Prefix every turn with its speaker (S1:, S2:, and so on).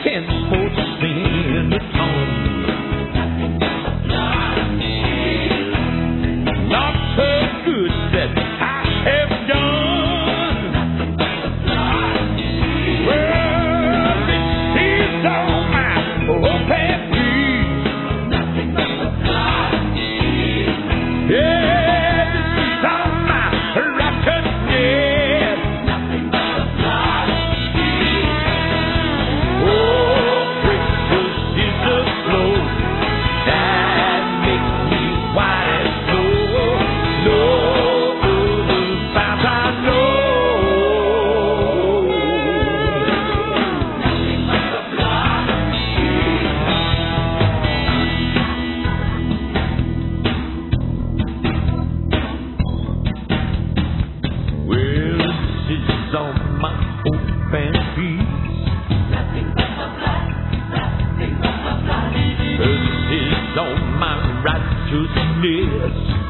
S1: henceforth sing the song. Not so good that I have done. Well, this is all my hope and peace. Yeah, this is all my righteousness. Oh, precious is the flow that makes me white as snow. No other fount I know. Well, this is all my hope and peace. This is all my righteousness.